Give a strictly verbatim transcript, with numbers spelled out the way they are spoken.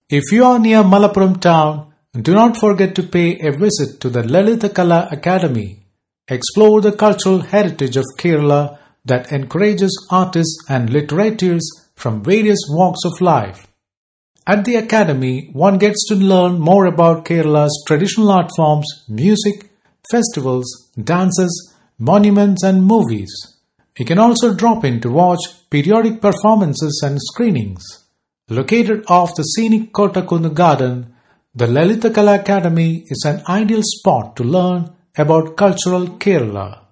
If you are near Malappuram town, do not forget to pay a visit to the Lalitha Kala Academy. Explore the cultural heritage of Kerala that encourages artists and literateurs from various walks of life. At the academy, one gets to learn more about Kerala's traditional art forms, music, festivals, dances, monuments and movies. You can also drop in to watch periodic performances and screenings. Located off the scenic Kottakunnu Garden, the Lalitha Kala Academy is an ideal spot to learn about cultural Kerala.